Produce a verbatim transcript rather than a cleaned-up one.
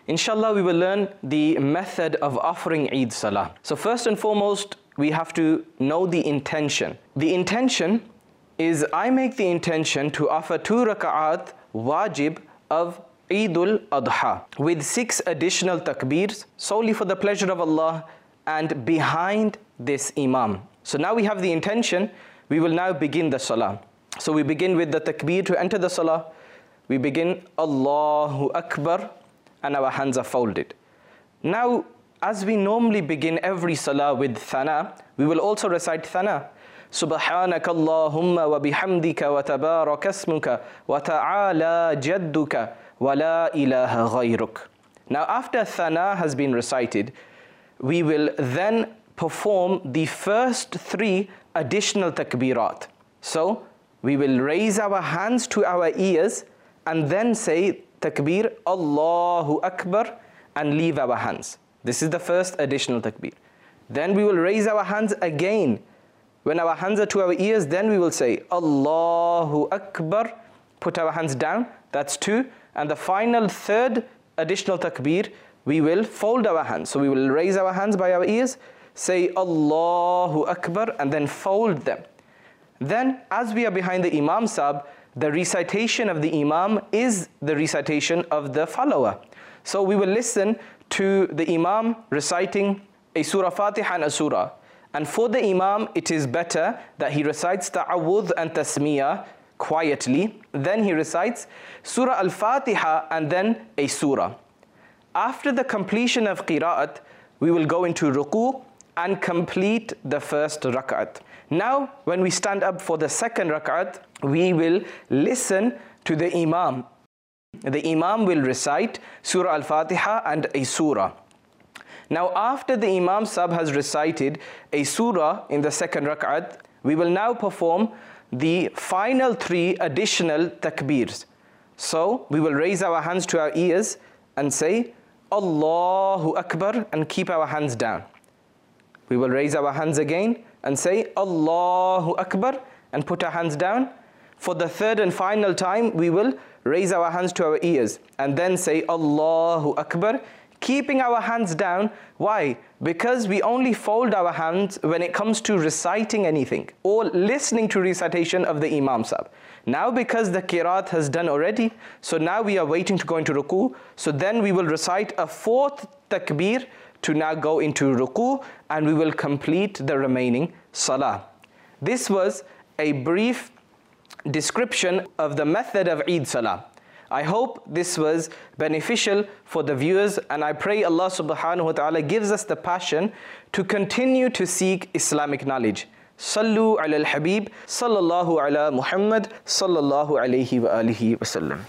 Inshallah, we will learn the method of offering Eid Salah. So first and foremost, we have to know the intention. The intention is I make the intention to offer two raka'at wajib of Eidul Adha with six additional takbeers solely for the pleasure of Allah and behind this Imam. So now we have the intention, we will now begin the Salah. So we begin with the takbeer to enter the Salah. We begin Allahu Akbar and our hands are folded. Now, as we normally begin every Salah with Thana, we will also recite Thana. Subhanaka Allahumma wa bihamdika wa tabaraka ismuka wa ta'ala jadduka wa la ilaha ghayruk. Now after Thana has been recited, we will then perform the first three additional takbirat. So we will raise our hands to our ears and then say takbir Allahu Akbar and leave our hands. This is the first additional takbir. Then we will raise our hands again. When our hands are to our ears, then we will say Allahu Akbar, put our hands down, that's two. And the final third additional takbir, we will fold our hands. So we will raise our hands by our ears, say Allahu Akbar and then fold them. Then as we are behind the Imam Sahib, the recitation of the Imam is the recitation of the follower. So we will listen to the Imam reciting a Surah Fatiha and a Surah. And for the Imam, it is better that he recites Ta'awudh and Tasmiyah quietly. Then he recites Surah Al-Fatiha and then a Surah. After the completion of Qira'at, we will go into Ruku and complete the first Rak'at. Now, when we stand up for the second Rak'at, we will listen to the Imam. The Imam will recite Surah Al-Fatiha and a Surah. Now after the Imam Sahib has recited a surah in the second rak'at, we will now perform the final three additional takbeers. So we will raise our hands to our ears and say Allahu Akbar and keep our hands down. We will raise our hands again and say Allahu Akbar and put our hands down. For the third and final time, we will raise our hands to our ears and then say Allahu Akbar, keeping our hands down. Why? Because we only fold our hands when it comes to reciting anything or listening to recitation of the Imam Sahib. Now because the Qiraat has done already, so now we are waiting to go into Ruku. So then we will recite a fourth takbir to now go into Ruku and we will complete the remaining Salah. This was a brief description of the method of Eid Salah. I hope this was beneficial for the viewers, and I pray Allah subhanahu wa ta'ala gives us the passion to continue to seek Islamic knowledge. Sallu ala al-Habib, sallallahu ala Muhammad, sallallahu alayhi wa alihi wa sallam.